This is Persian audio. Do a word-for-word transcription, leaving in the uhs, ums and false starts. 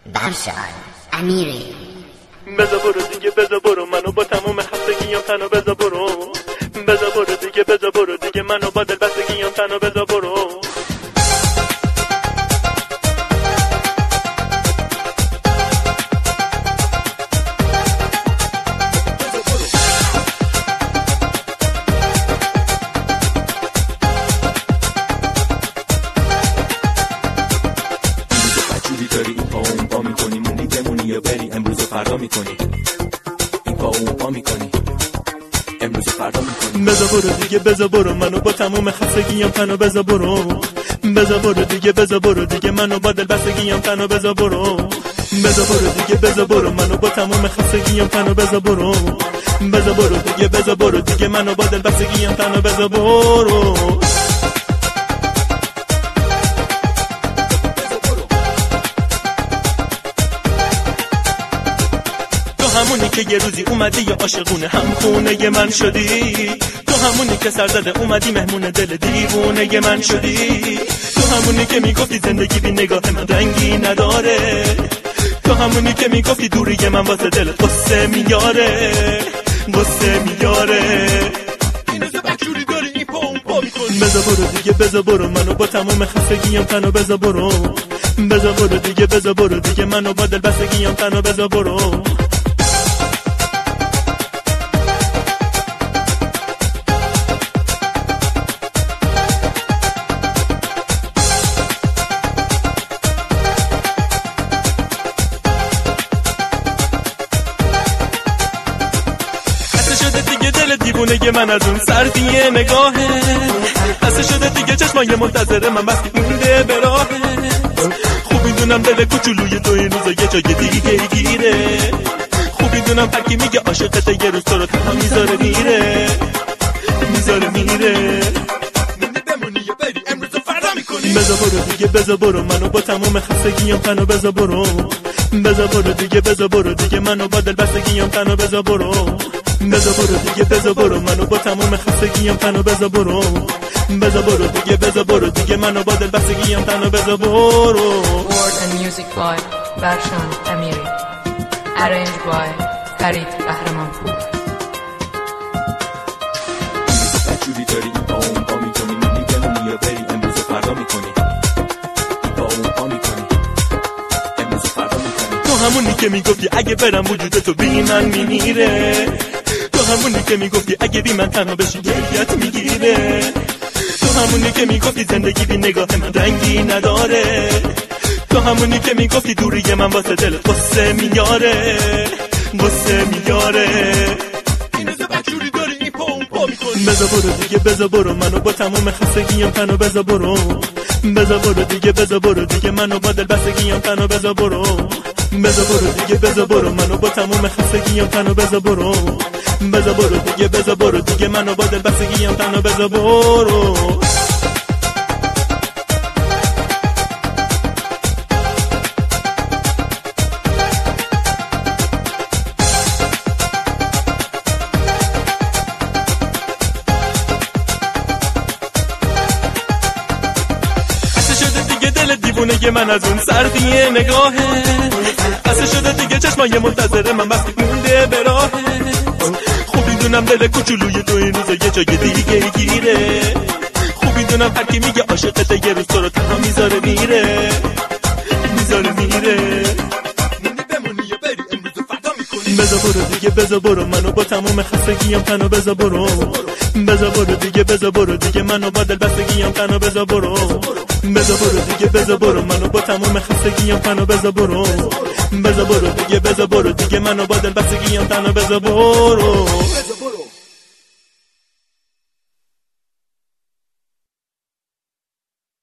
برشان امیری. بزا برو دیگه، بزا برو، منو با تموم خستگیام تنو بزا برو. بزا برو دیگه، بزا برو دیگه، منو با دل بستگیام تنو بزا برو. بری امروز و فردا میکنی این پا اون پا میکنی امروز و فردا میکنی. بزا برو دیگه، بزا برو، منو با تموم خستگیام تنو بزا برو. بزا برو دیگه، بزا برو دیگه، منو با دل بستگیام تنو بزا برو. بزا برو دیگه، بزا برو، منو با تموم خستگیام تنو بزا برو. بزا برو دیگه، بزا برو دیگه، منو با دل بستگیام تنو بزا برو. همونی که یه روزی اومدی یا عاشقونه هم خونه من شدی. تو همونی که سر زده اومدی مهمون دل دیوونه من شدی. تو همونی که میگفتی زندگی بی نگاه من رنگی نداره. تو همونی که میگفتی دوری من واسه دل قصه میاره، قصه میاره. اینو زبجوری داری این پا اون پا میکنی. بزا برو دیگه، بزا برو، منو با تمام خستگیام تنو بزا برو. بزا برو دیگه، بزا برو دیگه، منو با دل بستگیام تنو بزا برو. دل دیوونه من از اون سردی نگاهه، حسه شده دیگه چشمای منتظر من بس مونده به راهه. خوب میدونم دل کوچولوی تو این روزا یه جای دیگه گیره. خوب میدونم هر کی میگه عاشقته یه روز تو رو تنها میذاره میره، میذاره میره. بمونی یا بری امروز و فردا میکنی. بزا برو دیگه، بزا برو، منو با تمام خستگیام تنو بزا برو. بزا برو دیگه، بزا برو دیگه، منو با دل بستگیام تنو بزا برو. بزا برو دیگه، بزا برو، منو با تمام خستگیام تنو بزا برو. بزا برو دیگه، بزا برو دیگه، منو با دل بستگیام تنو بزا برو. Word and music by برشان امیری. Arranged by فرید بهرمانپور. بجوری داری این پا اون پا میکنی، منی بمونی یا بری امروز و فردا میکنی. این پا اون پا میکنی امروز و فردا میکنی. تو همونی که میگفتی اگه برم وجود تو بی من میمیره. تو همونی که میگفتی اگه بی من تنها بشی گریت میگیره. تو همونی که میگفتی زندگی بی نگاه من رنگی نداره. تو همونی که میگفتی دوری من واسه دل قصه میاره، قصه میاره. اینو زبجوری داری این پا اون پا میکنی. بزا برو دیگه، بزا برو، منو با تمام خستگیام تنو بزا برو. بزا برو دیگه، بزا برو دیگه، منو با دل بستگیام تنو بزا برو. بزا برو دیگه، بزا برو، منو با تمام خستگیام تنو بزا برو. بزا برو دیگه، بزا برو دیگه، منو با دل بستگیام تنو بزا برو. دل دیوونه من از اون سردی نگاهه، حسه شده دیگه چشمای منتظر من بس مونده به راهه. خوب میدونم دل کوچولوی تو این روزا یه جای دیگه گیره. خوب میدونم هر کی میگه عاشقته یه روز تو رو تنها میذاره میره، میذاره میره. بمونی یا بری امروز و فردا میکنی. بزا برو دیگه، بزا برو، منو با تمام خستگیام تنو بزا برو. بزا برو دیگه، بزا برو دیگه، منو با دل بستگیام تنو بزا برو. بزا برو دیگه، بزا برو، منو با تمام خستگیام تنو بزا برو. بزا برو دیگه، بزا برو دیگه، منو با دل بستگیام تنو بزا برو.